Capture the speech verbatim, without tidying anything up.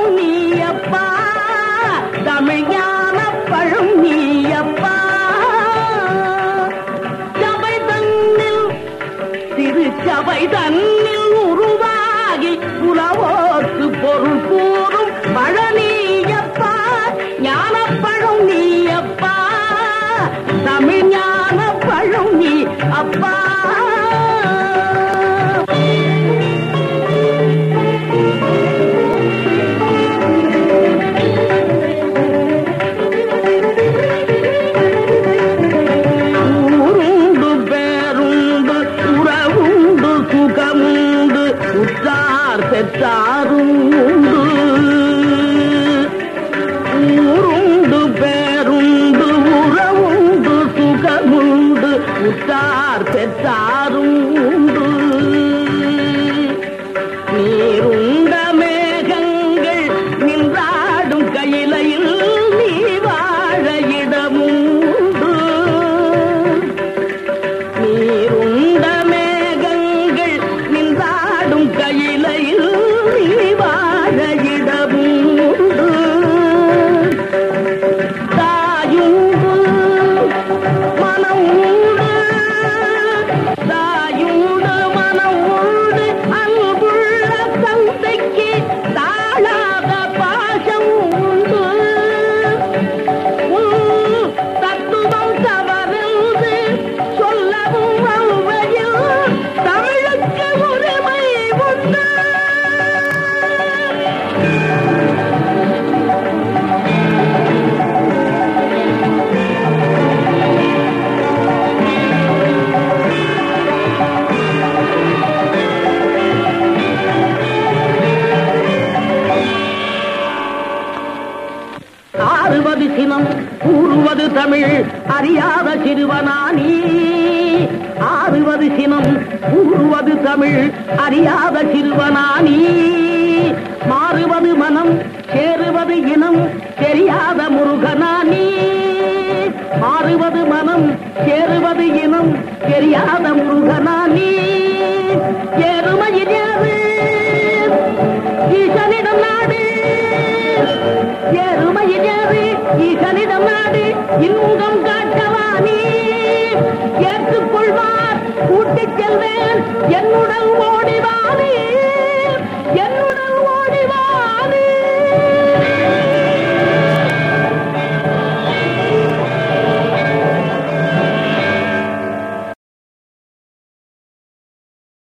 பழம் நீயப்பா, தமிழ் ஞான பழம் நீயப்பா. சபை தன்னில் திருச்சபை தன்னில் உருவாகி புலவோர்க்கு பொருள் கூறும் பழனியப்பா, ஞான பழம் நீயப்பா, தமிழ் ஞான பழம் நீ அப்பா. ஊருண்டு பேருண்டு உறவுண்டு சுகமுண்டு உற்றார் பெற்றாரும் உண்டு. ஊருண்டு பேருண்டு உறவுண்டு சுகமுண்டு உற்றார் பெற்றாரும் உண்டு. நீருண்ட மேகங்கள் நின்றாடும் கையிலையில் நீ வாழ இடமுண்டு. நீருண்ட மேகங்கள் நின்றாடும் கையிலையில் நீ வாழ இடமுண்டு. தாயுண்டு மனம் உண்டு, தாயுண்டு மனம் உண்டு, அன்புள்ள தந்தைக்கு தாழாத பாசம் உண்டு. உன் தத்துவம் தவறென்று சொல்லவும் அவ்வையில் தமிழுக்கு உரிமை உண்டு. ஆறுவது சினம் கூறுவது தமிழ் அறியாத சிறுவனானி. ஆறுவது சினம் கூறுவது தமிழ் அறியாத சிறுவனானி. மாறுவது மனம் சேருவது இனம் தெரியாத முருகனானி. மாறுவது மனம் சேருவது இனம் தெரியாத முருகனானி. ஏறுமையில் ஏறு ஈசனிடம் நாடு, ஏறுமையில் ஏறு ஈசனிடம் நாடு, இன்பம் காட்டவானி. ஏற்றுக்கொள்வார் கூட்டிச் செல்வேன் என்னுடன் ஓடிவானி.